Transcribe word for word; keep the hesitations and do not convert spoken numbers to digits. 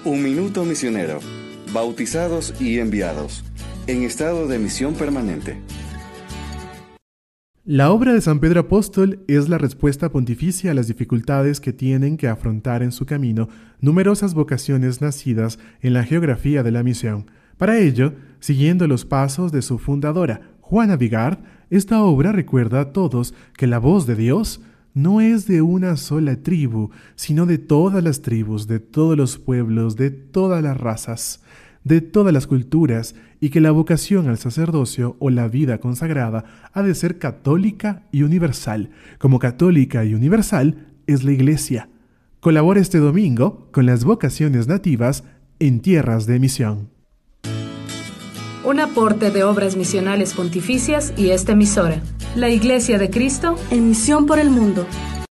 Un minuto misionero. Bautizados y enviados. En estado de misión permanente. La obra de San Pedro Apóstol es la respuesta pontificia a las dificultades que tienen que afrontar en su camino numerosas vocaciones nacidas en la geografía de la misión. Para ello, siguiendo los pasos de su fundadora, Juana Vigard, esta obra recuerda a todos que la voz de Dios no es de una sola tribu, sino de todas las tribus, de todos los pueblos, de todas las razas, de todas las culturas, y que la vocación al sacerdocio o la vida consagrada ha de ser católica y universal, como católica y universal es la Iglesia. Colabora este domingo con las vocaciones nativas en tierras de misión. Un aporte de Obras Misionales Pontificias y esta emisora, la Iglesia de Cristo, en misión por el mundo.